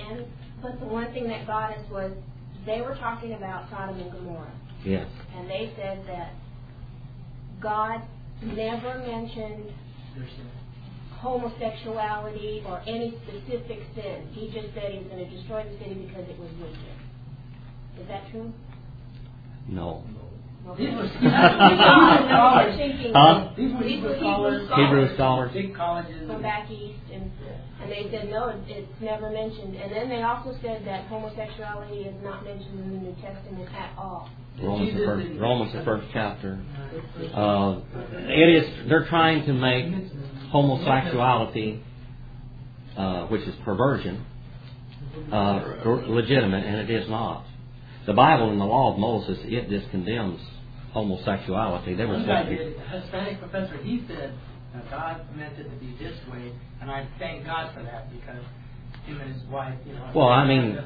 But the one thing that got us was they were talking about Sodom and Gomorrah. Yes. And they said that God never mentioned homosexuality or any specific sin. He just said he was going to destroy the city because it was wicked. Is that true? No. Okay. These were Hebrew scholars. Big colleges. From back east. And they said, no, it's never mentioned. And then they also said that homosexuality is not mentioned in the New Testament at all. Romans the first chapter. They're trying to make homosexuality, which is perversion, legitimate, and it is not. The Bible and the law of Moses, it just condemns homosexuality. There was a Hispanic professor, he said, God meant it to be this way, and I thank God for that, because him and his wife, Well, I mean...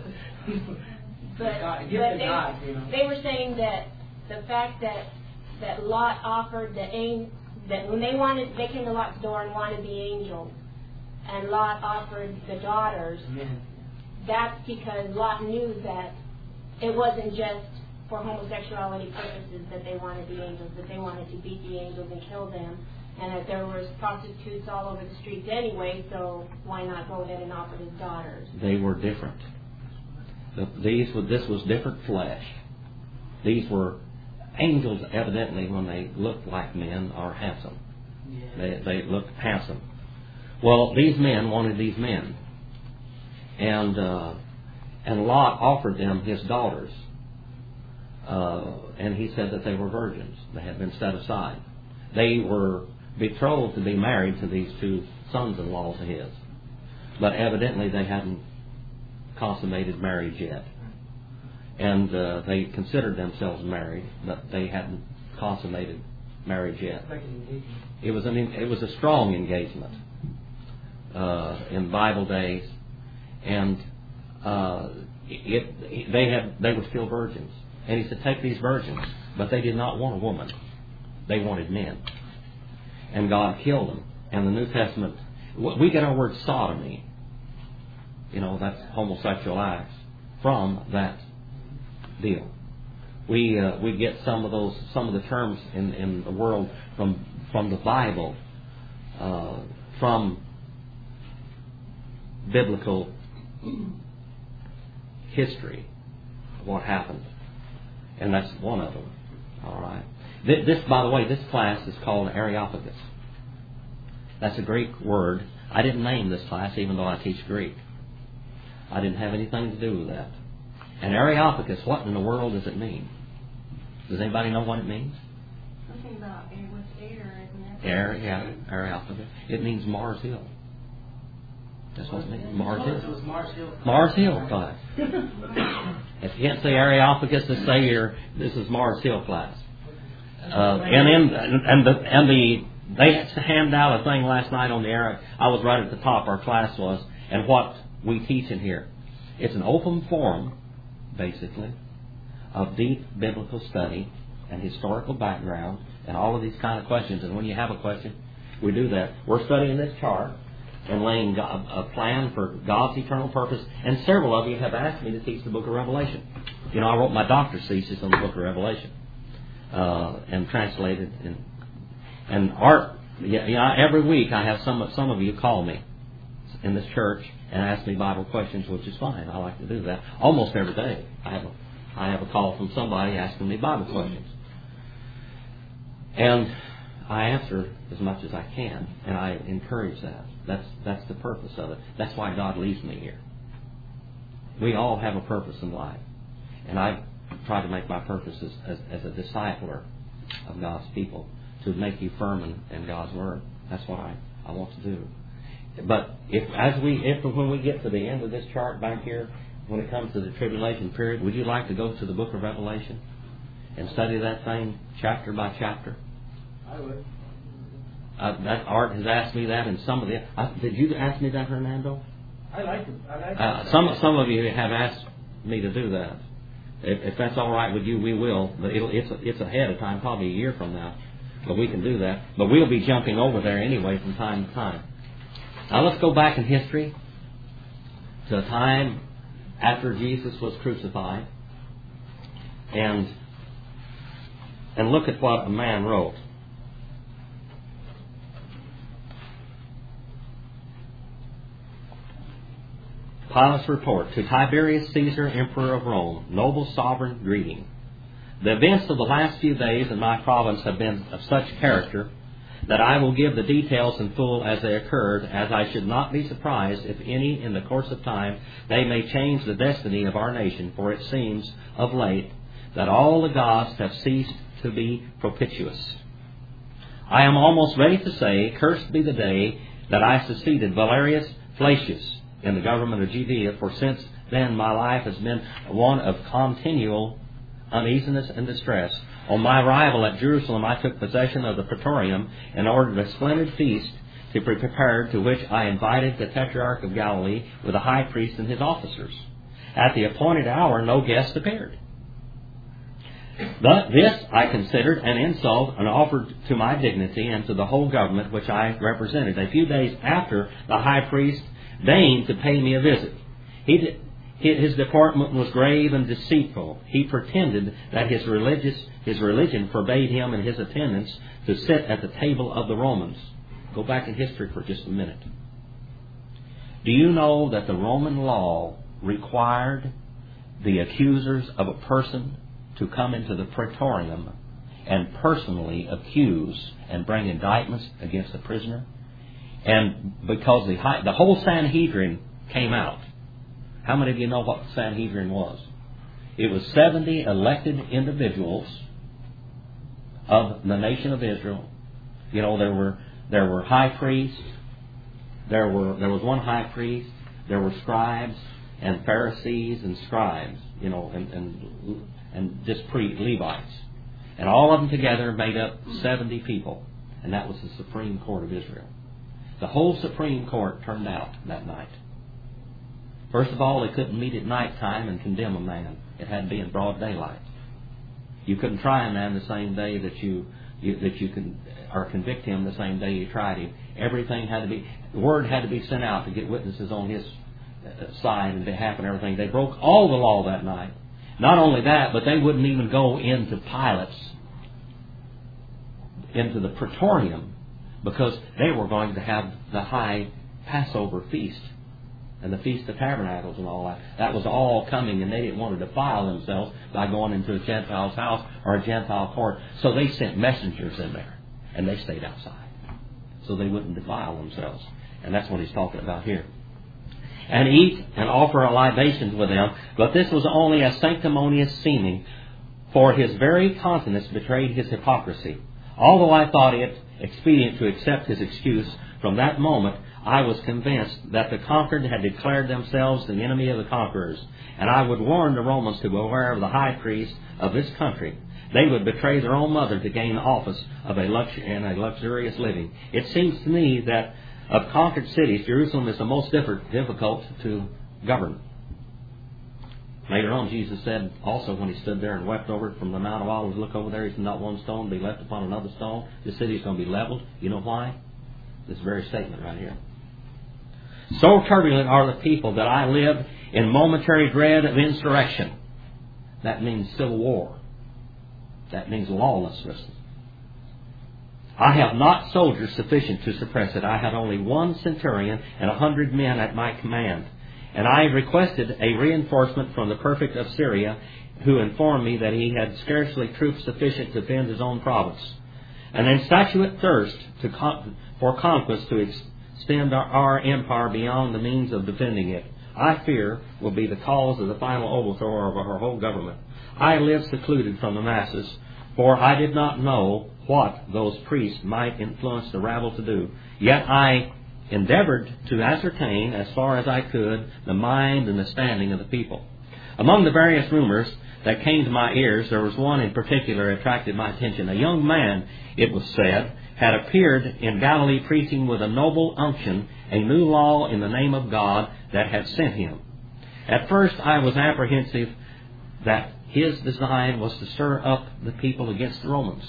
They were saying that the fact that Lot offered that when they came to Lot's door and wanted the angels, and Lot offered the daughters, that's because Lot knew that it wasn't just for homosexuality purposes that they wanted the angels, that they wanted to beat the angels and kill them, and that there was prostitutes all over the streets anyway, so why not go ahead and offer his daughters? They were different. This was different flesh. These were angels, evidently, when they looked like men, are handsome. They looked handsome. Well, these men wanted these men, and Lot offered them his daughters, and he said that they were virgins. They had been set aside. They were betrothed to be married to these two sons-in-law of his, but evidently they hadn't consummated marriage yet, and they considered themselves married, but they hadn't consummated marriage yet. It was a strong engagement in Bible days, and they were still virgins. And he said, take these virgins, but they did not want a woman; they wanted men, and God killed them. And the New Testament, we get our word sodomy. That's homosexual acts from that deal. We get some of the terms in the world from the Bible, from biblical history of what happened, and that's one of them. All right. This, by the way, this class is called Areopagus. That's a Greek word. I didn't name this class, even though I teach Greek. I didn't have anything to do with that. And Areopagus, what in the world does it mean? Does anybody know what it means? Something about with air, isn't it? Areopagus. It means Mars Hill. That's what it means. Mars Hill. It was Mars Hill. Mars Hill class. If you can't say Areopagus, just say this is Mars Hill class. They handed out a thing last night on the air. I was right at the top. Our class was, and what we teach in here. It's an open forum, basically, of deep biblical study and historical background and all of these kind of questions. And when you have a question, we do that. We're studying this chart and laying a plan for God's eternal purpose. And several of you have asked me to teach the book of Revelation. I wrote my doctorate thesis on the book of Revelation and translated. And Art, every week I have some of you call me in this church and ask me Bible questions, which is fine. I like to do that almost every day. I have a call from somebody asking me Bible questions, and I answer as much as I can, and I encourage that. That's the purpose of it. That's why God leaves me here. We all have a purpose in life, and I try to make my purpose as a discipler of God's people, to make you firm in God's Word. That's what I want to do. But when we get to the end of this chart back here, when it comes to the tribulation period, would you like to go to the book of Revelation and study that thing chapter by chapter? I would. That Art has asked me that, and some of the did you ask me that, Hernando? I like it. Some of you have asked me to do that. If that's all right with you, we will. But it's ahead of time, probably a year from now. But we can do that. But we'll be jumping over there anyway from time to time. Now let's go back in history to a time after Jesus was crucified. And look at what a man wrote. Pilate's report. To Tiberius Caesar, Emperor of Rome, noble sovereign, greeting. The events of the last few days in my province have been of such character that I will give the details in full as they occurred, as I should not be surprised if any in the course of time they may change the destiny of our nation, for it seems of late that all the gods have ceased to be propitious. I am almost ready to say, cursed be the day that I succeeded Valerius Flacius in the government of Judea, for since then my life has been one of continual uneasiness and distress. On my arrival at Jerusalem, I took possession of the Praetorium and ordered a splendid feast to be prepared, to which I invited the Tetrarch of Galilee with the high priest and his officers. At the appointed hour, no guest appeared. This I considered an insult and offered to my dignity and to the whole government which I represented. A few days after, the high priest deigned to pay me a visit. His deportment was grave and deceitful. He pretended that his religion forbade him and his attendants to sit at the table of the Romans. Go back in history for just a minute. Do you know that the Roman law required the accusers of a person to come into the Praetorium and personally accuse and bring indictments against the prisoner? And because the whole Sanhedrin came out. How many of you know what the Sanhedrin was? It was 70 elected individuals of the nation of Israel. You know, there were high priests. There was one high priest. There were scribes and Pharisees and scribes. You know, and just Levites, and all of them together made up 70 people, and that was the Supreme Court of Israel. The whole Supreme Court turned out that night. First of all, they couldn't meet at night time and condemn a man. It had to be in broad daylight. You couldn't try a man the same day that you can, or convict him the same day you tried him. Everything had to be, the word had to be sent out to get witnesses on his side and behalf and everything. They broke all the law that night. Not only that, but they wouldn't even go into the Praetorium, because they were going to have the high Passover feast and the Feast of Tabernacles and all that. That was all coming, and they didn't want to defile themselves by going into a Gentile's house or a Gentile court. So they sent messengers in there, and they stayed outside so they wouldn't defile themselves. And that's what he's talking about here. And eat and offer a libations with them. But this was only a sanctimonious seeming, for his very countenance betrayed his hypocrisy. Although I thought it expedient to accept his excuse, from that moment I was convinced that the conquered had declared themselves the enemy of the conquerors. And I would warn the Romans to beware of the high priest of this country. They would betray their own mother to gain the office of a luxurious living. It seems to me that of conquered cities, Jerusalem is the most difficult to govern. Later on, Jesus said also, when he stood there and wept over it from the Mount of Olives, look over there, he said, not one stone be left upon another stone. This city is going to be leveled. You know why? This very statement right here. So turbulent are the people that I live in momentary dread of insurrection. That means civil war. That means lawlessness. I have not soldiers sufficient to suppress it. I had only 1 centurion and 100 men at my command. And I requested a reinforcement from the prefect of Syria, who informed me that he had scarcely troops sufficient to defend his own province. An insatiate thirst for conquest to extend our empire beyond the means of defending it, I fear, will be the cause of the final overthrow of our whole government. I lived secluded from the masses, for I did not know what those priests might influence the rabble to do. Yet I endeavored to ascertain, as far as I could, the mind and the standing of the people. Among the various rumors that came to my ears, there was one in particular that attracted my attention. A young man, it was said, had appeared in Galilee preaching with a noble unction a new law in the name of God that had sent him. At first I was apprehensive that his design was to stir up the people against the Romans.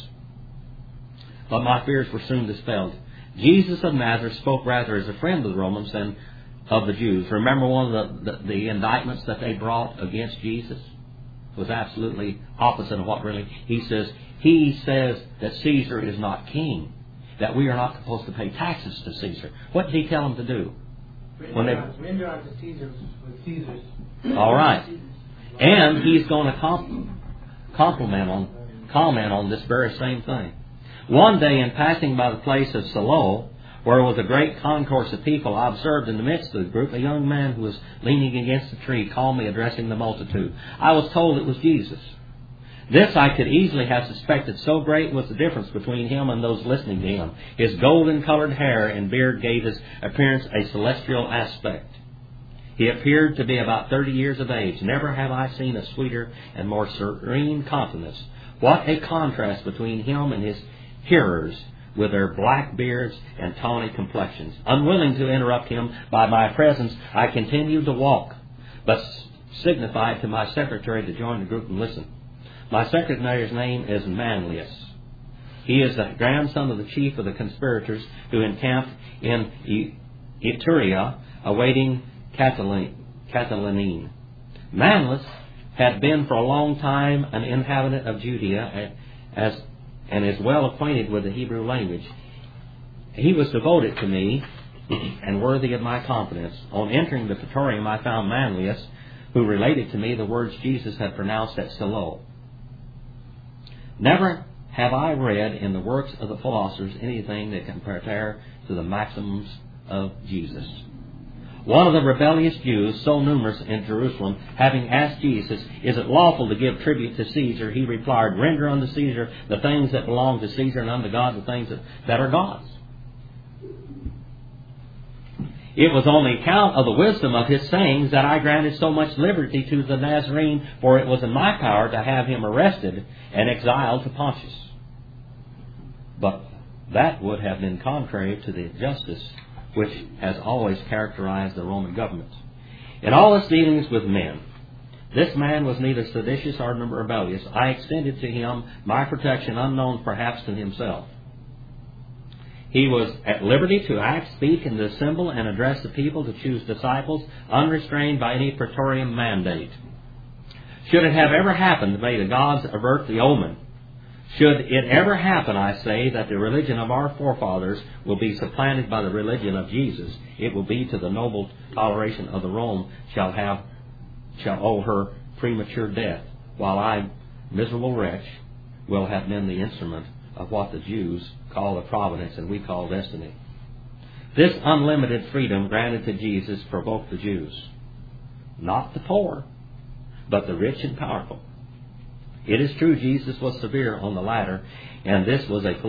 But my fears were soon dispelled. Jesus of Nazareth spoke rather as a friend of the Romans than of the Jews. Remember one of the indictments that they brought against Jesus was absolutely opposite of what really he says. He says that Caesar is not king, that we are not supposed to pay taxes to Caesar. What did he tell them to do? Render unto Caesar with Caesar's. All right. And he's going to comment on this very same thing. One day, in passing by the place of Siloam, where was a great concourse of people, I observed in the midst of the group a young man who was leaning against a tree, calmly addressing the multitude. I was told it was Jesus. This I could easily have suspected, so great was the difference between him and those listening to him. His golden-colored hair and beard gave his appearance a celestial aspect. He appeared to be about 30 years of age. Never have I seen a sweeter and more serene countenance. What a contrast between him and his hearers, with their black beards and tawny complexions. Unwilling to interrupt him by my presence, I continued to walk, but signified to my secretary to join the group and listen. My secretary's name is Manlius. He is the grandson of the chief of the conspirators who encamped in Etruria, awaiting Catiline. Manlius had been for a long time an inhabitant of Judea and is well acquainted with the Hebrew language. He was devoted to me and worthy of my confidence. On entering the praetorium, I found Manlius, who related to me the words Jesus had pronounced at Siloam. Never have I read in the works of the philosophers anything that can compare to the maxims of Jesus. One of the rebellious Jews, so numerous in Jerusalem, having asked Jesus, "Is it lawful to give tribute to Caesar?" he replied, "Render unto Caesar the things that belong to Caesar, and unto God the things that are God's." It was on the account of the wisdom of his sayings that I granted so much liberty to the Nazarene, for it was in my power to have him arrested and exiled to Pontus. But that would have been contrary to the justice which has always characterized the Roman government. In all his dealings with men, this man was neither seditious or rebellious. I extended to him my protection unknown perhaps to himself. He was at liberty to act, speak, and assemble and address the people, to choose disciples, unrestrained by any praetorian mandate. Should it have ever happened, may the gods avert the omen. Should it ever happen, I say, that the religion of our forefathers will be supplanted by the religion of Jesus, it will be to the noble toleration of the Rome shall owe her premature death, while I, miserable wretch, will have been the instrument of what the Jews call a providence and we call destiny. This unlimited freedom granted to Jesus provoked the Jews, not the poor, but the rich and powerful. It is true Jesus was severe on the latter, and this was a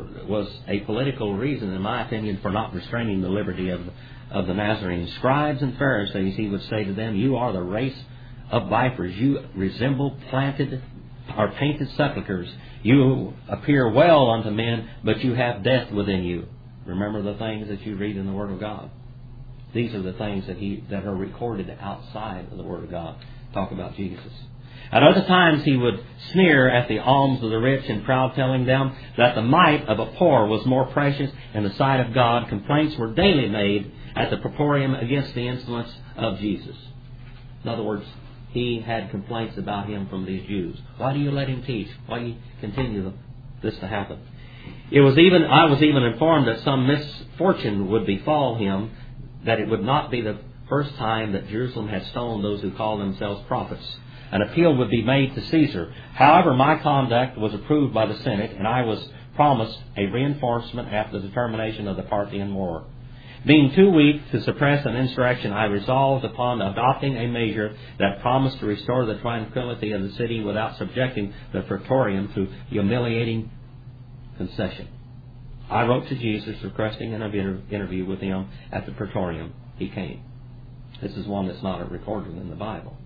political reason, in my opinion, for not restraining the liberty of the Nazarenes. Scribes and Pharisees, he would say to them, "You are the race of vipers. You resemble painted sepulchres. You appear well unto men, but you have death within you." Remember the things that you read in the Word of God. These are the things that are recorded outside of the Word of God. Talk about Jesus. At other times he would sneer at the alms of the rich and proud, telling them that the mite of a poor was more precious in the sight of God. Complaints were daily made at the praetorium against the insolence of Jesus. In other words, he had complaints about him from these Jews. Why do you let him teach? Why do you continue this to happen? I was even informed that some misfortune would befall him, that it would not be the first time that Jerusalem had stoned those who called themselves prophets. An appeal would be made to Caesar. However, my conduct was approved by the Senate, and I was promised a reinforcement after the termination of the Parthian War. Being too weak to suppress an insurrection, I resolved upon adopting a measure that promised to restore the tranquility of the city without subjecting the praetorium to humiliating concession. I wrote to Jesus requesting an interview with him at the praetorium. He came. This is one that's not recorded in the Bible.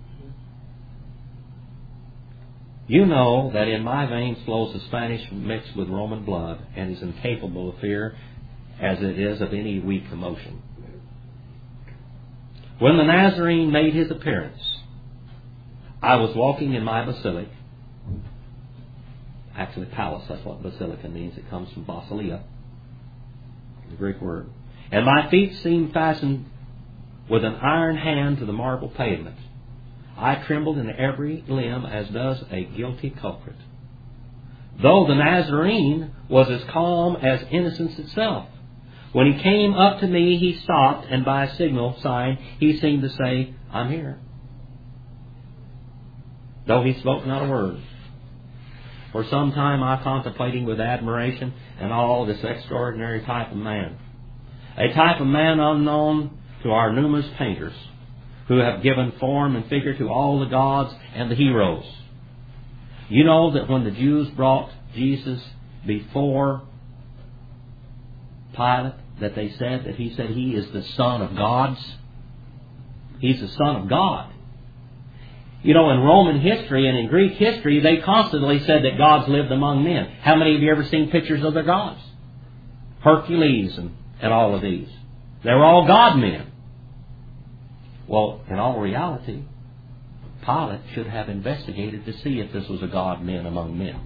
You know that in my veins flows the Spanish mixed with Roman blood, and is incapable of fear as it is of any weak emotion. When the Nazarene made his appearance, I was walking in my basilica. Actually, palace, that's what basilica means. It comes from basileia, the Greek word. And my feet seemed fastened with an iron hand to the marble pavement. I trembled in every limb as does a guilty culprit. Though the Nazarene was as calm as innocence itself, when he came up to me, he stopped, and by a signal sign, he seemed to say, I'm here. Though he spoke not a word. For some time I contemplated with admiration and awe this extraordinary type of man. A type of man unknown to our numerous painters, who have given form and figure to all the gods and the heroes. You know that when the Jews brought Jesus before Pilate, that they said that he said he is the Son of gods. He's the Son of God. You know, in Roman history and in Greek history, they constantly said that gods lived among men. How many of you ever seen pictures of their gods? Hercules and all of these. They were all God men. Well, in all reality, Pilate should have investigated to see if this was a God man among men.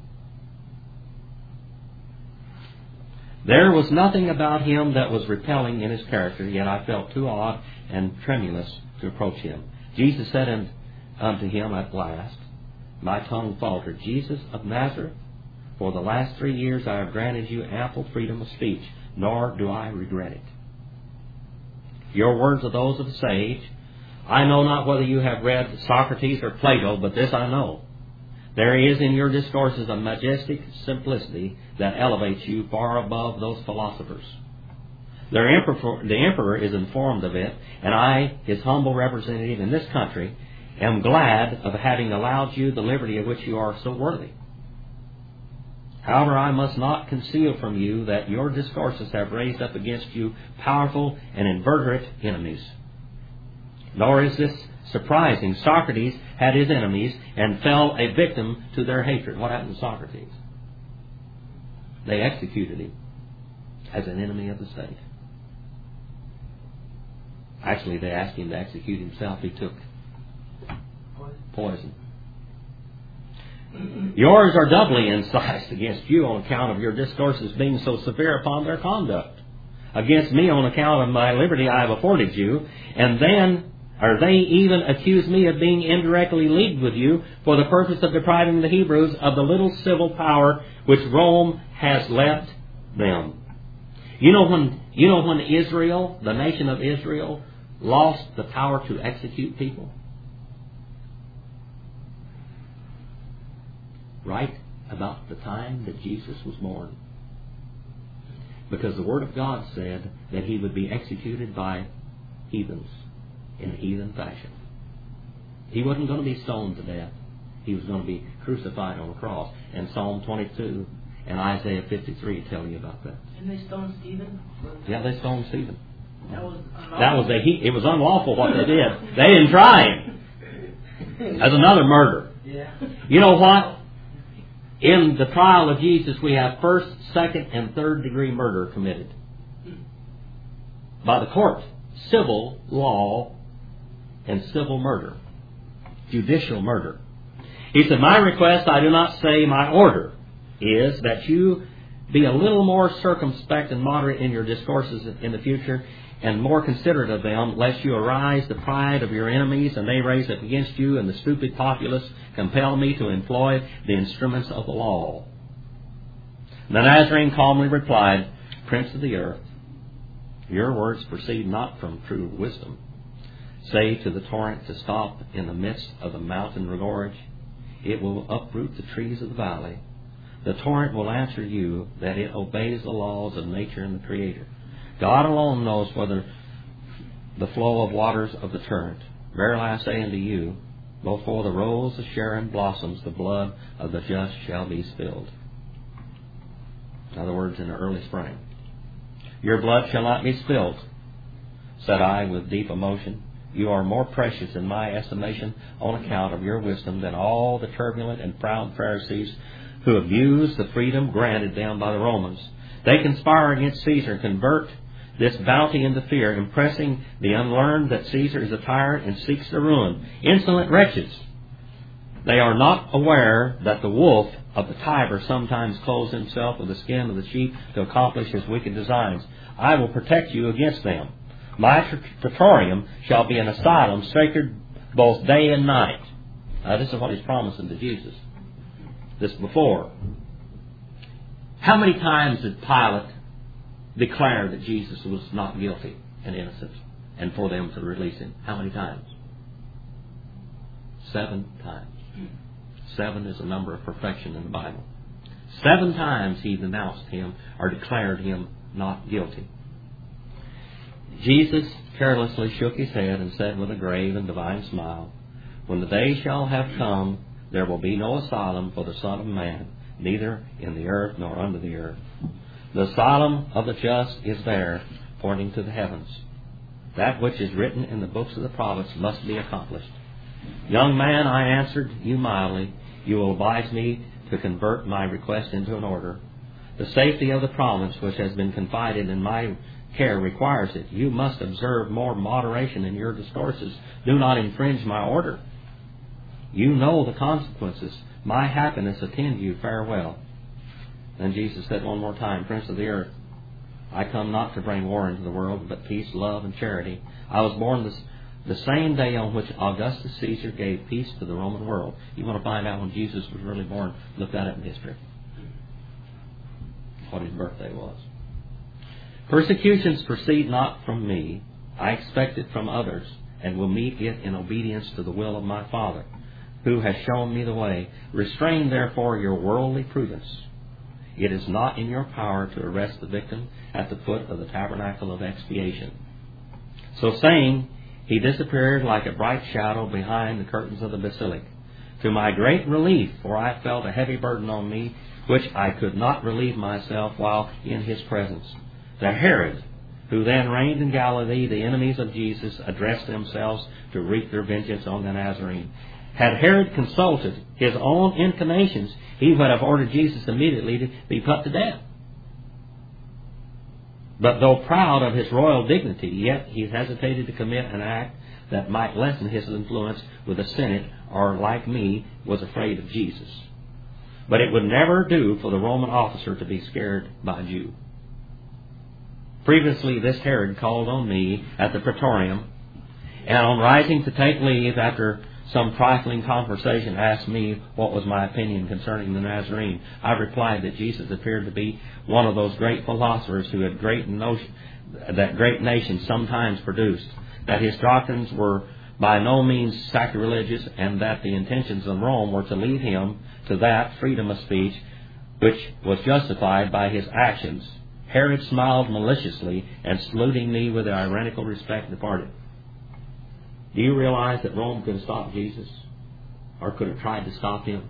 There was nothing about him that was repelling in his character, yet I felt too awed and tremulous to approach him. Jesus said unto him at last, my tongue faltered, Jesus of Nazareth, for the last 3 years I have granted you ample freedom of speech, nor do I regret it. Your words are those of a sage. I know not whether you have read Socrates or Plato, but this I know. There is in your discourses a majestic simplicity that elevates you far above those philosophers. The emperor is informed of it, and I, his humble representative in this country, am glad of having allowed you the liberty of which you are so worthy. However, I must not conceal from you that your discourses have raised up against you powerful and inveterate enemies. Nor is this surprising. Socrates had his enemies and fell a victim to their hatred. What happened to Socrates? They executed him as an enemy of the state. Actually, they asked him to execute himself. He took poison. Yours are doubly incised against you on account of your discourses being so severe upon their conduct. Against me on account of my liberty I have afforded you, and then they even accuse me of being indirectly leagued with you for the purpose of depriving the Hebrews of the little civil power which Rome has left them. You know when Israel, the nation of Israel, lost the power to execute people? Right about the time that Jesus was born. Because the Word of God said that he would be executed by heathens in a heathen fashion. He wasn't going to be stoned to death. He was going to be crucified on a cross. And Psalm 22 and Isaiah 53 tell you about that. Didn't they stone Stephen? Yeah, they stoned Stephen. That was it was unlawful what they did. They didn't try him. That's another murder. Yeah. You know what? In the trial of Jesus, we have first, second, and third degree murder committed by the court. Civil law and civil murder. Judicial murder. He said, my request, I do not say my order, is that you be a little more circumspect and moderate in your discourses in the future, and more considerate of them, lest you arouse the pride of your enemies, and they raise up against you, and the stupid populace compel me to employ the instruments of the law. The Nazarene calmly replied, Prince of the earth, your words proceed not from true wisdom. Say to the torrent to stop in the midst of the mountain gorge. It will uproot the trees of the valley. The torrent will answer you that it obeys the laws of nature and the Creator. God alone knows whether the flow of waters of the torrent. Verily I say unto you, before the rose of Sharon blossoms, the blood of the just shall be spilled. In other words, in the early spring. Your blood shall not be spilled, said I with deep emotion. You are more precious in my estimation on account of your wisdom than all the turbulent and proud Pharisees who abuse the freedom granted them by the Romans. They conspire against Caesar and convert this bounty into fear, impressing the unlearned that Caesar is a tyrant and seeks their ruin. Insolent wretches! They are not aware that the wolf of the Tiber sometimes clothes himself with the skin of the sheep to accomplish his wicked designs. I will protect you against them. My praetorium shall be an asylum sacred both day and night. This is what he's promising to Jesus. This before. How many times did Pilate declare that Jesus was not guilty and innocent, and for them to release him? How many times? 7 times. 7 is a number of perfection in the Bible. 7 times he denounced him or declared him not guilty. Jesus carelessly shook his head and said with a grave and divine smile, "When the day shall have come, there will be no asylum for the Son of Man, neither in the earth nor under the earth. The asylum of the just is there, pointing to the heavens. That which is written in the books of the prophets must be accomplished. Young man, I answered you mildly, you will advise me to convert my request into an order. The safety of the province which has been confided in my care requires it. You must observe more moderation in your discourses. Do not infringe my order. You know the consequences. My happiness attend you. Farewell." Then Jesus said one more time, "Prince of the earth, I come not to bring war into the world, but peace, love, and charity. I was born the same day on which Augustus Caesar gave peace to the Roman world." You want to find out when Jesus was really born? Look that up in history. What his birthday was. "Persecutions proceed not from me. I expect it from others, and will meet it in obedience to the will of my Father, who has shown me the way. Restrain therefore your worldly prudence. It is not in your power to arrest the victim at the foot of the tabernacle of expiation." So saying, he disappeared like a bright shadow behind the curtains of the basilica. To my great relief, for I felt a heavy burden on me, which I could not relieve myself while in his presence. The Herod, who then reigned in Galilee, the enemies of Jesus, addressed themselves to wreak their vengeance on the Nazarene. Had Herod consulted his own inclinations, he would have ordered Jesus immediately to be put to death. But though proud of his royal dignity, yet he hesitated to commit an act that might lessen his influence with the Senate, or, like me, was afraid of Jesus. But it would never do for the Roman officer to be scared by a Jew. Previously, this Herod called on me at the Praetorium, and on rising to take leave after some trifling conversation, asked me what was my opinion concerning the Nazarene. I replied that Jesus appeared to be one of those great philosophers who had that great nations sometimes produced, that his doctrines were by no means sacrilegious, and that the intentions of Rome were to lead him to that freedom of speech which was justified by his actions. Herod smiled maliciously, and saluting me with ironical respect, departed. Do you realize that Rome could have stopped Jesus? Or could have tried to stop him?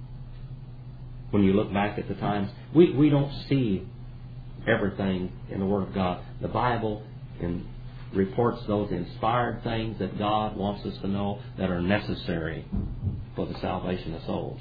When you look back at the times, we don't see everything in the Word of God. The Bible reports those inspired things that God wants us to know that are necessary for the salvation of souls.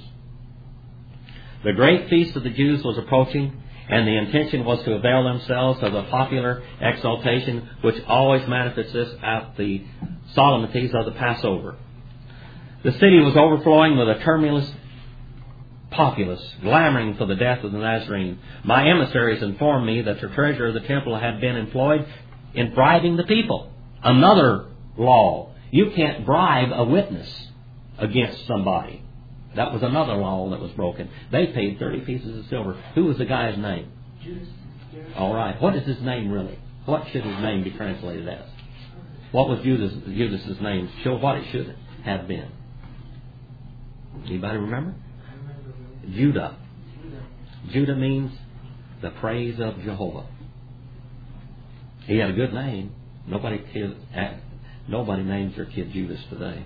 The great feast of the Jews was approaching, and the intention was to avail themselves of the popular exaltation which always manifests at the solemnities of the Passover. The city was overflowing with a tumultuous populace, clamoring for the death of the Nazarene. My emissaries informed me that the treasurer of the temple had been employed in bribing the people. Another law. You can't bribe a witness against somebody. That was another law that was broken. They paid 30 pieces of silver. Who was the guy's name? Judas. All right. What is his name really? What should his name be translated as? What was Judas's name? Show what it should have been. Anybody remember? Judah. Judah means the praise of Jehovah. He had a good name. Nobody names their kid Judas today.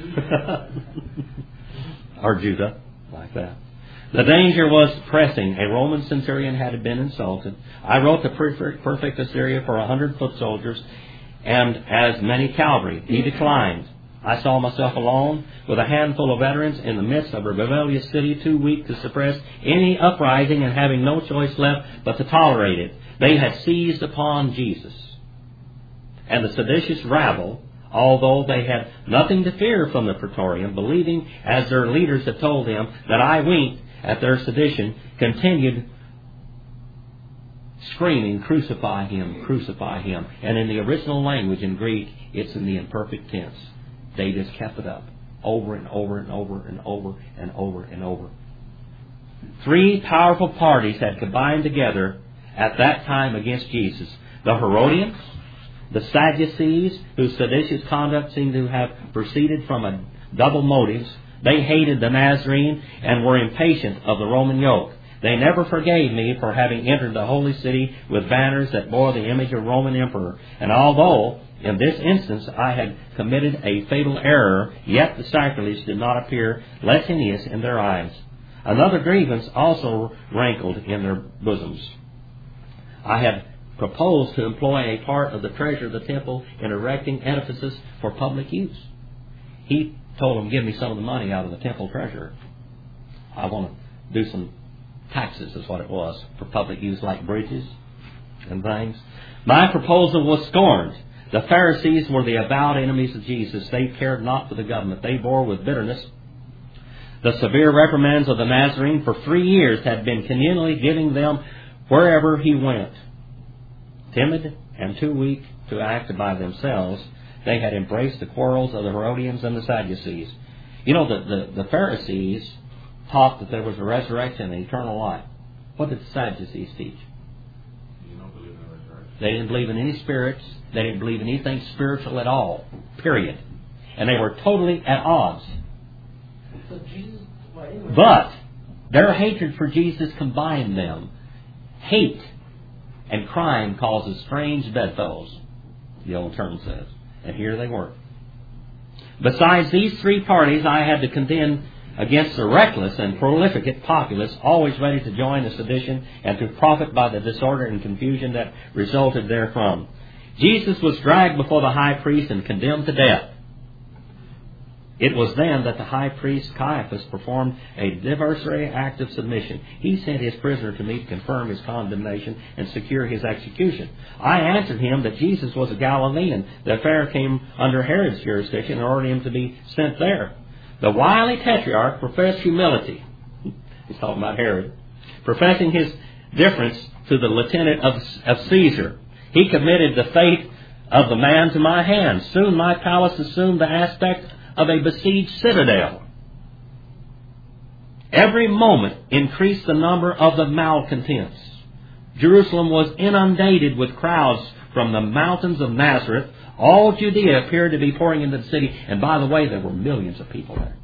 Or Judah, like that. The danger was pressing. A Roman centurion had been insulted. I wrote the perfect Assyria for 100 foot soldiers and as many cavalry. He declined. I saw myself alone with a handful of veterans in the midst of a rebellious city, too weak to suppress any uprising and having no choice left but to tolerate it. They had seized upon Jesus. And the seditious rabble, although they had nothing to fear from the Praetorium, believing, as their leaders had told them, that I winked at their sedition, continued screaming, "Crucify him, crucify him." And in the original language in Greek, it's in the imperfect tense. They just kept it up over and over and over and over and over and over. 3 powerful parties had combined together at that time against Jesus. The Herodians, the Sadducees, whose seditious conduct seemed to have proceeded from a double motives. They hated the Nazarene and were impatient of the Roman yoke. They never forgave me for having entered the holy city with banners that bore the image of Roman emperor. And although in this instance I had committed a fatal error, yet the sacrilege did not appear less heinous in their eyes. Another grievance also rankled in their bosoms. I had proposed to employ a part of the treasure of the temple in erecting edifices for public use. He told them, "Give me some of the money out of the temple treasure. I want to do some taxes," is what it was, for public use, like bridges and things. My proposal was scorned. The Pharisees were the avowed enemies of Jesus. They cared not for the government. They bore with bitterness the severe reprimands of the Nazarene. For 3 years had been continually giving them wherever he went. Timid and too weak to act by themselves, they had embraced the quarrels of the Herodians and the Sadducees. You know, the Pharisees taught that there was a resurrection and eternal life. What did the Sadducees teach? You don't believe in the resurrection. They didn't believe in any spirits. They didn't believe in anything spiritual at all. Period. And they were totally at odds. So Jesus, But their hatred for Jesus combined them. Hate and crime causes strange bedfellows, the old term says. And here they were. Besides these 3 parties, I had to contend against the reckless and prolific populace, always ready to join the sedition and to profit by the disorder and confusion that resulted therefrom. Jesus was dragged before the high priest and condemned to death. It was then that the high priest Caiaphas performed a diversory act of submission. He sent his prisoner to me to confirm his condemnation and secure his execution. I answered him that Jesus was a Galilean. The affair came under Herod's jurisdiction and ordered him to be sent there. The wily tetrarch professed humility. He's talking about Herod. Professing his difference to the lieutenant of Caesar. He committed the fate of the man to my hands. Soon my palace assumed the aspect of a besieged citadel. Every moment increased the number of the malcontents. Jerusalem was inundated with crowds from the mountains of Nazareth. All Judea appeared to be pouring into the city. And by the way, there were millions of people there.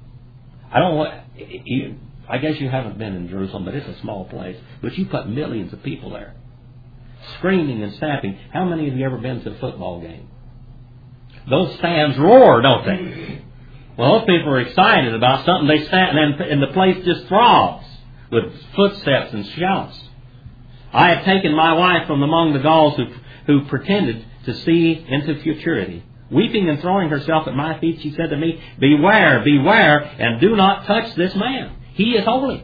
I guess you haven't been in Jerusalem, but it's a small place. But you put millions of people there, screaming and stamping. How many of you ever been to a football game? Those stands roar, don't they? Well, those people are excited about something. They stand, and the place just throbs with footsteps and shouts. I had taken my wife from among the Gauls who pretended to see into futurity. Weeping and throwing herself at my feet, she said to me, "Beware, beware, and do not touch this man. He is holy."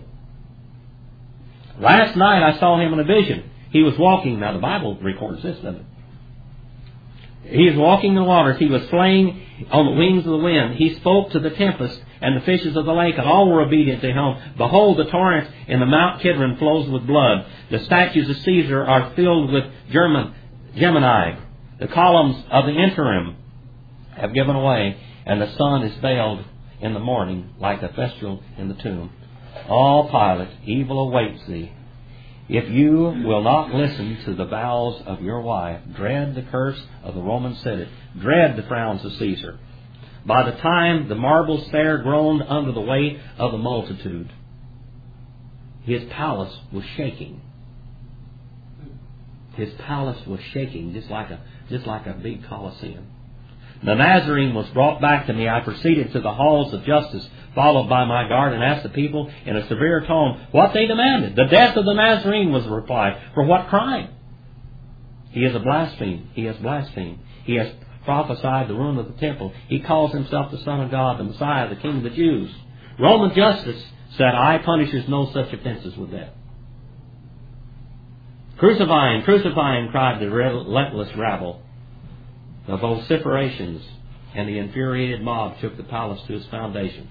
Last night I saw him in a vision. He was walking. Now the Bible records this, doesn't it? He is walking in the waters. He was flying on the wings of the wind. He spoke to the tempest and the fishes of the lake, and all were obedient to him. Behold, the torrent in the Mount Kidron flows with blood. The statues of Caesar are filled with Gemini. The columns of the interim have given away, and the sun is veiled in the morning like a vestal in the tomb. All Pilate, evil awaits thee. If you will not listen to the vows of your wife, dread the curse of the Roman Senate, dread the frowns of Caesar. By the time the marble stair groaned under the weight of the multitude, his palace was shaking. His palace was shaking just like a big Colosseum. The Nazarene was brought back to me. I proceeded to the halls of justice, followed by my guard, and asked the people in a severe tone what they demanded. The death of the Nazarene, was the reply. For what crime? He is a blasphemer. He has blasphemed. He has prophesied the ruin of the temple. He calls himself the Son of God, the Messiah, the King of the Jews. Roman justice said, "I punishes no such offenses with death." "Crucify him, crucify him," cried the relentless rabble. The vociferations and the infuriated mob shook the palace to its foundations.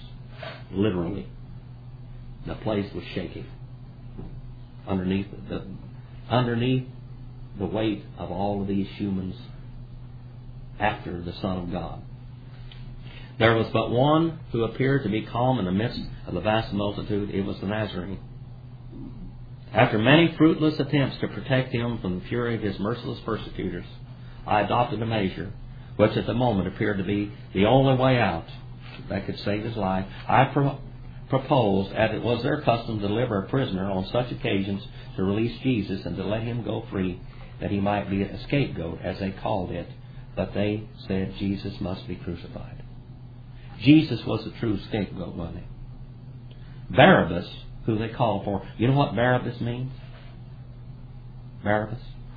Literally. The place was shaking underneath underneath the weight of all of these humans after the Son of God. There was but one who appeared to be calm in the midst of the vast multitude. It was the Nazarene. After many fruitless attempts to protect him from the fury of his merciless persecutors, I adopted a measure which at the moment appeared to be the only way out that could save his life. I proposed, as it was their custom to deliver a prisoner on such occasions, to release Jesus and to let him go free, that he might be a scapegoat, as they called it. But they said Jesus must be crucified. Jesus was the true scapegoat, wasn't he? Barabbas, who they called for, you know what Barabbas means? Barabbas?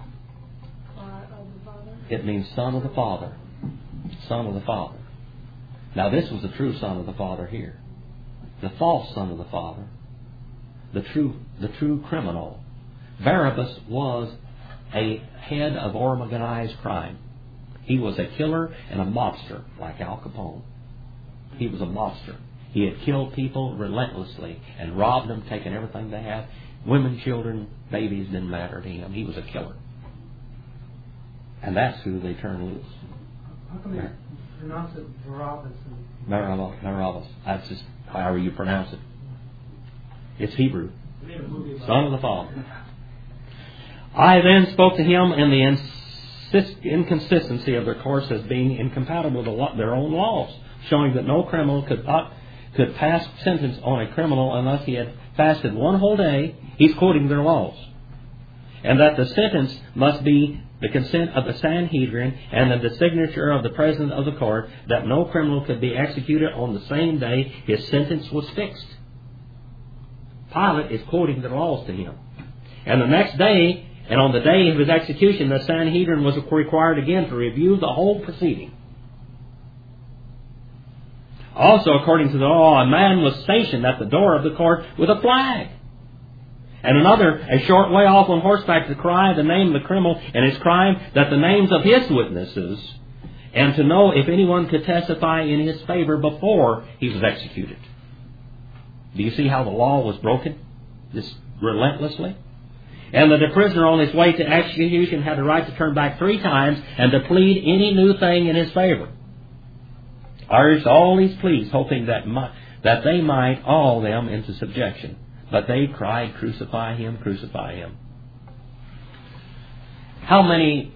It means son of the Father. Son of the Father. Now this was the true son of the Father here. The false son of the Father. The true criminal. Barabbas was a head of organized crime. He was a killer and a mobster, like Al Capone. He was a mobster. He had killed people relentlessly and robbed them, taken everything they had. Women, children, babies didn't matter to him. He was a killer. And that's who they turned loose. How come you pronounce it Barabbas? Barabbas. That's just however you pronounce it. It's Hebrew. Son of the Father. I then spoke to him in the inconsistency of their course as being incompatible with their own laws, showing that no criminal could pass sentence on a criminal unless he had fasted one whole day. He's quoting their laws. And that the sentence must be the consent of the Sanhedrin and the signature of the president of the court, that no criminal could be executed on the same day his sentence was fixed. Pilate is quoting the laws to him. And the next day, and on the day of his execution, the Sanhedrin was required again to review the whole proceeding. Also, according to the law, a man was stationed at the door of the court with a flag. And another, a short way off on horseback, to cry the name of the criminal and his crime, that the names of his witnesses, and to know if anyone could testify in his favor before he was executed. Do you see how the law was broken? This relentlessly? And that the prisoner on his way to execution had the right to turn back 3 times and to plead any new thing in his favor. I urged all these pleas, hoping that they might awe them into subjection. But they cried, crucify him, crucify him. How many,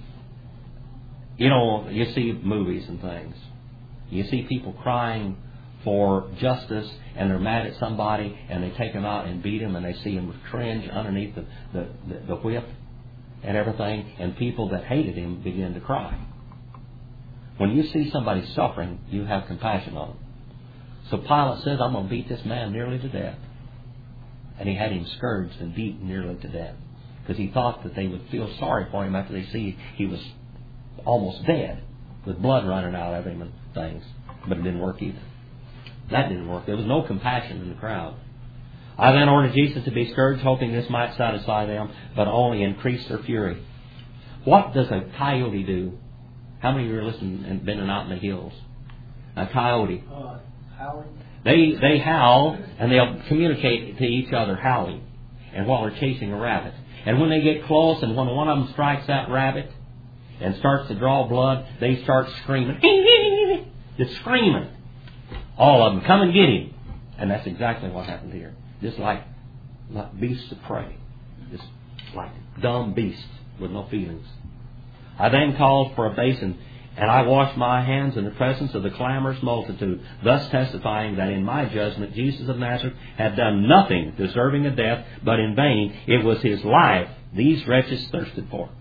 you see movies and things. You see people crying for justice, and they're mad at somebody, and they take them out and beat them, and they see him cringe underneath the whip and everything, and people that hated him begin to cry. When you see somebody suffering, you have compassion on them. So Pilate says, I'm going to beat this man nearly to death. And he had him scourged and beaten nearly to death, because he thought that they would feel sorry for him after they see he was almost dead, with blood running out of him and things. But it didn't work either. That didn't work. There was no compassion in the crowd. I then ordered Jesus to be scourged, hoping this might satisfy them, but only increase their fury. What does a coyote do? How many of you are listening and been out in the hills? A coyote. Howling. They howl, and they'll communicate to each other howling, and while they're chasing a rabbit. And when they get close, and when one of them strikes that rabbit and starts to draw blood, they start screaming. Just screaming. All of them, come and get him. And that's exactly what happened here. Just like beasts of prey. Just like dumb beasts with no feelings. I then called for a basin, and I washed my hands in the presence of the clamorous multitude, thus testifying that in my judgment Jesus of Nazareth had done nothing deserving of death, but in vain it was his life these wretches thirsted for.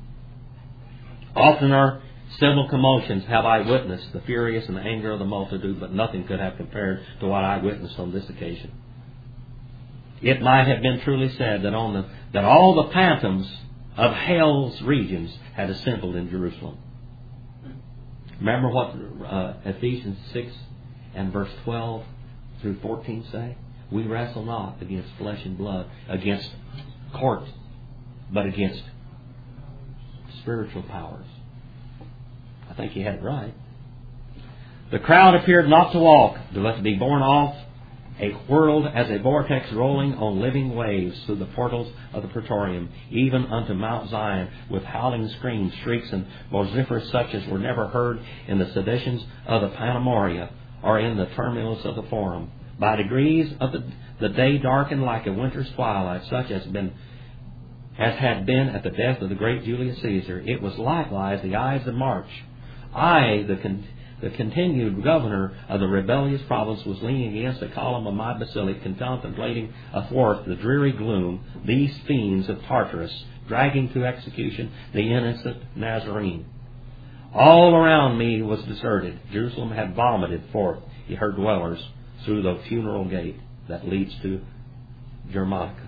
Often our civil commotions have I witnessed the furious and the anger of the multitude, but nothing could have compared to what I witnessed on this occasion. It might have been truly said that all the phantoms of hell's regions had assembled in Jerusalem. Remember what Ephesians 6 and verse 12 through 14 say? We wrestle not against flesh and blood, against courts, but against spiritual powers. I think he had it right. The crowd appeared not to walk, but to be borne off whirled as a vortex rolling on living waves through the portals of the Praetorium, even unto Mount Zion, with howling screams, shrieks, and vociferous such as were never heard in the seditions of the Panamoria, or in the turmoils of the Forum. By degrees of the day darkened like a winter's twilight, such as had been at the death of the great Julius Caesar. It was likewise the Ides of March. I, the continued governor of the rebellious province, was leaning against the column of my basilic, contemplating athwart the dreary gloom these fiends of Tartarus, dragging to execution the innocent Nazarene. All around me was deserted. Jerusalem had vomited forth her dwellers through the funeral gate that leads to Germanica.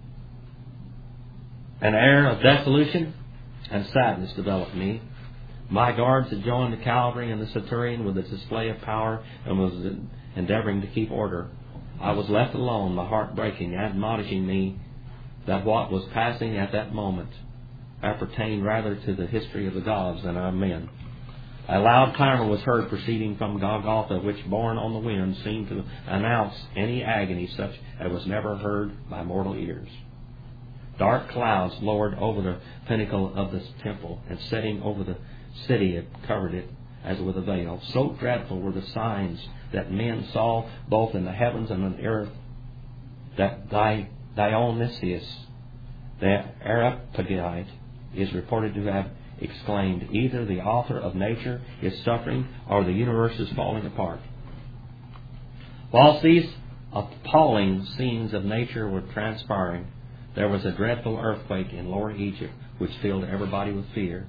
An air of desolation and sadness developed me. My guards had joined the cavalry and the centurion with its display of power and was endeavoring to keep order. I was left alone, my heart breaking, admonishing me that what was passing at that moment appertained rather to the history of the gods than our men. A loud clamor was heard proceeding from Golgotha, which, borne on the wind, seemed to announce any agony such as was never heard by mortal ears. Dark clouds lowered over the pinnacle of the temple, and setting over the city, it covered it as with a veil. So dreadful were the signs that men saw both in the heavens and on the earth, that Dionysius, the Areopagite, is reported to have exclaimed, either the author of nature is suffering or the universe is falling apart. Whilst these appalling scenes of nature were transpiring, there was a dreadful earthquake in Lower Egypt which filled everybody with fear.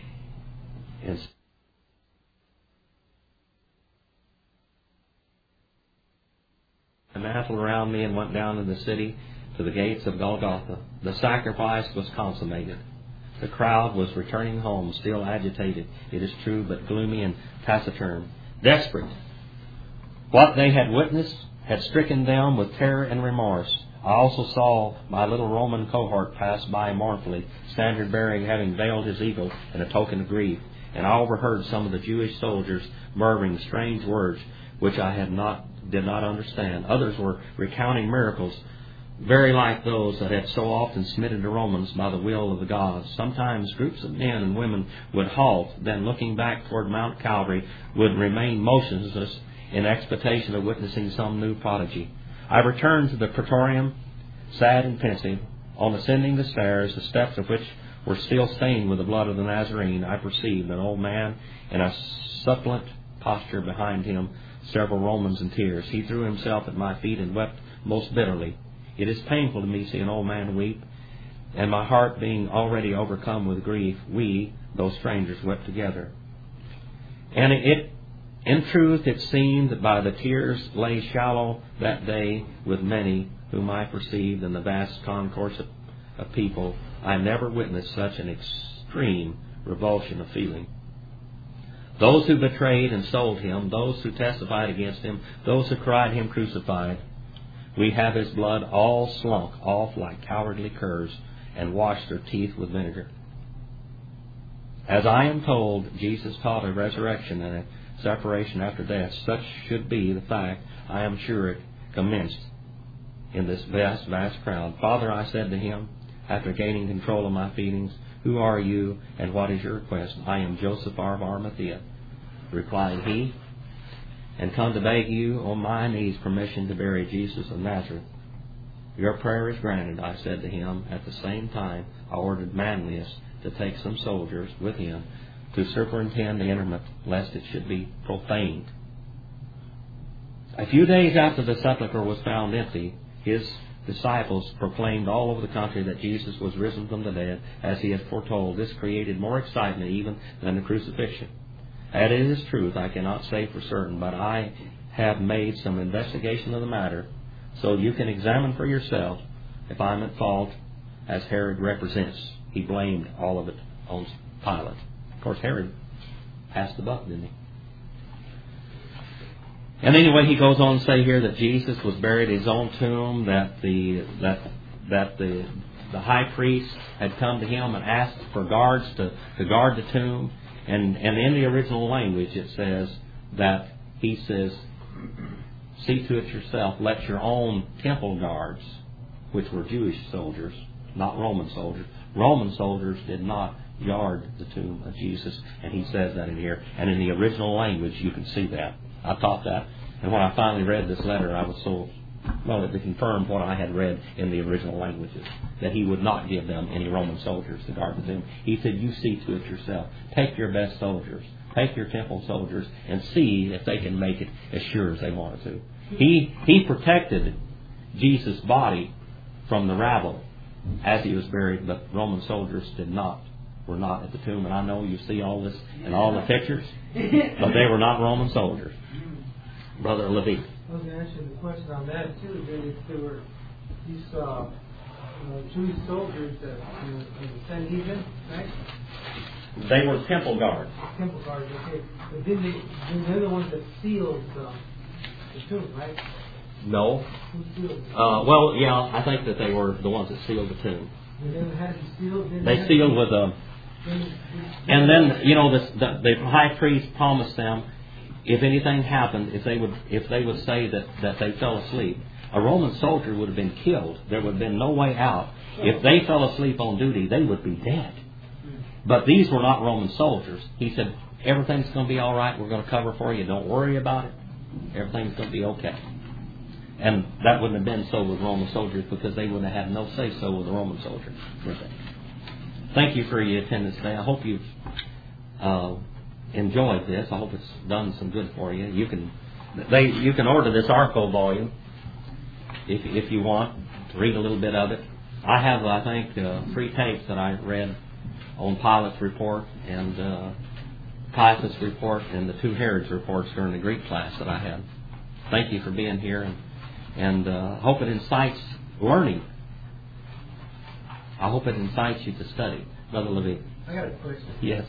A mantle around me and went down in the city to the gates of Golgotha. The sacrifice was consummated. The crowd was returning home, still agitated, it is true, but gloomy and taciturn, desperate. What they had witnessed had stricken them with terror and remorse. I also saw my little Roman cohort pass by mournfully, standard bearing having veiled his eagle in a token of grief, and I overheard some of the Jewish soldiers murmuring strange words which I did not understand. Others were recounting miracles very like those that had so often smitten the Romans by the will of the gods. Sometimes groups of men and women would halt, then looking back toward Mount Calvary would remain motionless in expectation of witnessing some new prodigy. I returned to the Praetorium, sad and pensive. On ascending the stairs, the steps of which were still stained with the blood of the Nazarene, I perceived an old man in a suppliant posture, behind him several Romans in tears. He threw himself at my feet and wept most bitterly. It is painful to me to see an old man weep, and my heart being already overcome with grief, we, those strangers, wept together. And in truth, it seemed that by the tears lay shallow that day with many whom I perceived in the vast concourse of people. I never witnessed such an extreme revulsion of feeling. Those who betrayed and sold him, those who testified against him, those who cried him crucified, we have his blood all slunk off like cowardly curs and washed their teeth with vinegar. As I am told, Jesus taught a resurrection and a separation after death. Such should be the fact. I am sure it commenced in this vast crowd. Father, I said to him, after gaining control of my feelings, who are you and what is your request? I am Joseph of Arimathea, replied he, and come to beg you on my knees permission to bury Jesus of Nazareth. Your prayer is granted, I said to him. At the same time, I ordered Manlius to take some soldiers with him to superintend the interment, lest it should be profaned. A few days after the sepulchre was found empty, his disciples proclaimed all over the country that Jesus was risen from the dead, as he had foretold. This created more excitement even than the crucifixion. And it is truth, I cannot say for certain, but I have made some investigation of the matter, so you can examine for yourself if I'm at fault, as Herod represents. He blamed all of it on Pilate. Of course, Herod passed the buck, didn't he? And anyway, he goes on to say here that Jesus was buried in his own tomb, that the high priest had come to him and asked for guards to guard the tomb. And in the original language it says that he says, see to it yourself, let your own temple guards, which were Jewish soldiers, not Roman soldiers. Roman soldiers did not guard the tomb of Jesus, and he says that in here. And in the original language, you can see that. I taught that. And when I finally read this letter, I was so, well, it confirmed what I had read in the original languages, that he would not give them any Roman soldiers to guard the tomb. He said, you see to it yourself. Take your best soldiers. Take your temple soldiers and see if they can make it as sure as they wanted to. He protected Jesus' body from the rabble as he was buried, but Roman soldiers were not at the tomb. And I know you see all this in all the pictures, but they were not Roman soldiers. Brother Levy. I was going to answer the question on that too. That if there were these Jewish soldiers that in the Sanhedrin, right? They were temple guards. Temple guards, okay. But then they're the ones that sealed the tomb, right? No. Who sealed it? Well, yeah, I think that they were the ones that sealed the tomb. They never had to seal. They sealed with a. And then, you know, the high priest promised them, if anything happened, if they would say that they fell asleep, a Roman soldier would have been killed. There would have been no way out. If they fell asleep on duty, they would be dead. But these were not Roman soldiers. He said, everything's going to be all right. We're going to cover for you. Don't worry about it. Everything's going to be okay. And that wouldn't have been so with Roman soldiers, because they wouldn't have had no say-so with the Roman soldiers. Thank you for your attendance today. I hope you've enjoyed this. I hope it's done some good for you. You can order this ARCO volume if you want to read a little bit of it. I have, I think, 3 tapes that I read on Pilate's report and Caiaphas' report and the 2 Herod's reports during the Greek class that I had. Thank you for being here, and hope it incites learning. I hope it incites you to study. Brother Levine. I got a question. Yes.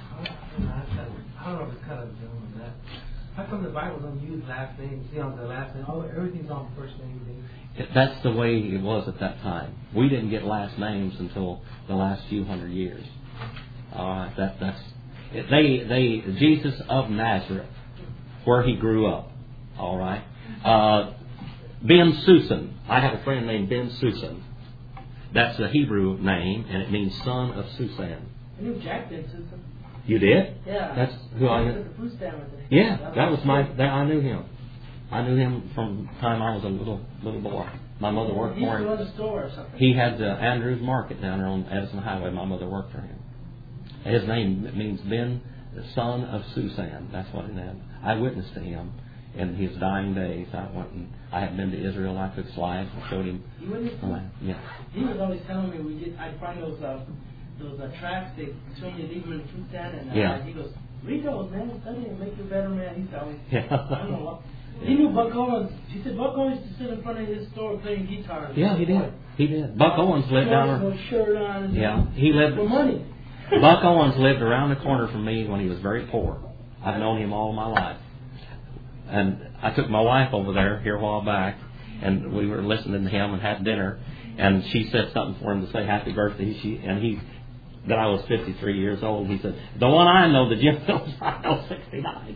I don't know if it's kind of dumb on that. How come the Bible don't use last names? You know, the last name. Everything's on first name. That's the way it was at that time. We didn't get last names until the last few hundred years. All right, Jesus of Nazareth, where he grew up. All right, Ben Susan. I have a friend named Ben Susan. That's a Hebrew name, and it means son of Susan. I knew Jack Ben Susan. You did? Yeah. That's who I knew. The food stand with him. Yeah, that was I knew him. I knew him from the time I was a little boy. My mother worked for him. He used to run a store or something. He had Andrews Market down there on Edison Highway. My mother worked for him. His name means Ben, the son of Susan. That's what it meant. I witnessed to him in his dying days. I had been to Israel. I took slides and showed him. You witnessed him? Yeah. He was always telling me I'd find those tracks. They told me to leave them in the food stand, and he goes, read those, man. Study and make you a better man. He's always, I don't know what. He knew Buck Owens. He said Buck Owens used to sit in front of his store playing guitar. Yeah, he did. He did. Buck Owens lived down there. No shirt on. Yeah, he lived for money. Buck Owens lived around the corner from me when he was very poor. I've known him all my life. And I took my wife over there here a while back, and we were listening to him and had dinner. And she said something for him to say happy birthday. That I was 53 years old. He said, the one I know, the Jim Phillips, I know 69.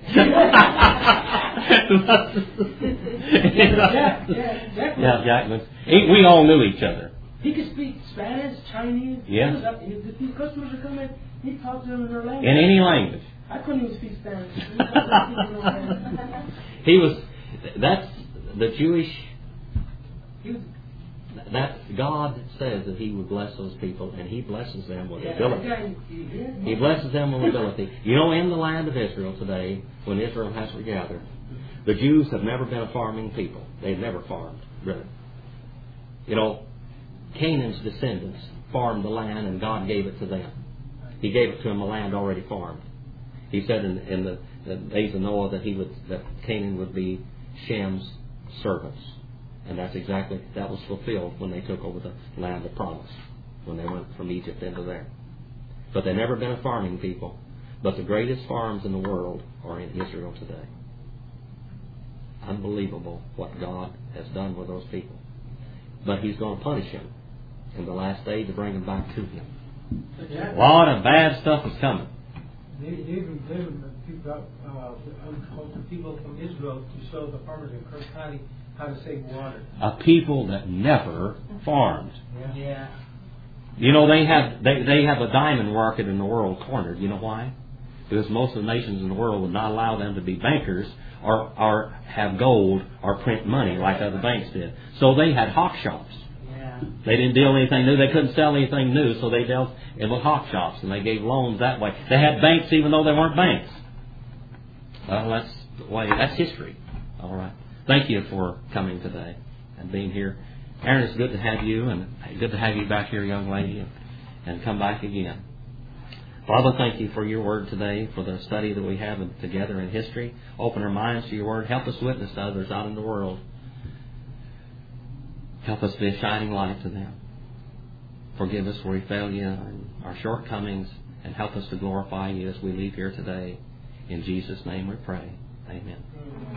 Jack. We all knew each other. He could speak Spanish, Chinese. Yeah. If these customers are coming, he'd talk to them in their language. In any language. I couldn't even speak Spanish. That's the Jewish. That God says that He would bless those people, and He blesses them with ability. He blesses them with ability. You know, in the land of Israel today, when Israel has regathered, the Jews have never been a farming people. They've never farmed, really. You know, Canaan's descendants farmed the land, and God gave it to them. He gave it to them, a land already farmed. He said in the days of Noah that Canaan would be Shem's servants. And that was fulfilled when they took over the land of promise, when they went from Egypt into there. But they've never been a farming people. But the greatest farms in the world are in Israel today. Unbelievable what God has done with those people. But He's going to punish them in the last day to bring them back to Him. A lot of bad stuff is coming. They people from Israel to show the farmers in Kirk County how to save water. A people that never farmed. Yeah. You know, they have a diamond market in the world cornered. You know why? Because most of the nations in the world would not allow them to be bankers or have gold or print money like other banks did. So they had hawk shops. Yeah. They didn't deal anything new. They couldn't sell anything new, so they dealt in with hawk shops, and they gave loans that way. They had banks even though they weren't banks. Well, that's the way. That's history. All right. Thank you for coming today and being here. Aaron, it's good to have you, and good to have you back here, young lady, and come back again. Father, thank you for your word today, for the study that we have together in history. Open our minds to your word. Help us witness to others out in the world. Help us be a shining light to them. Forgive us where we fail you and our shortcomings, and help us to glorify you as we leave here today. In Jesus' name we pray. Amen.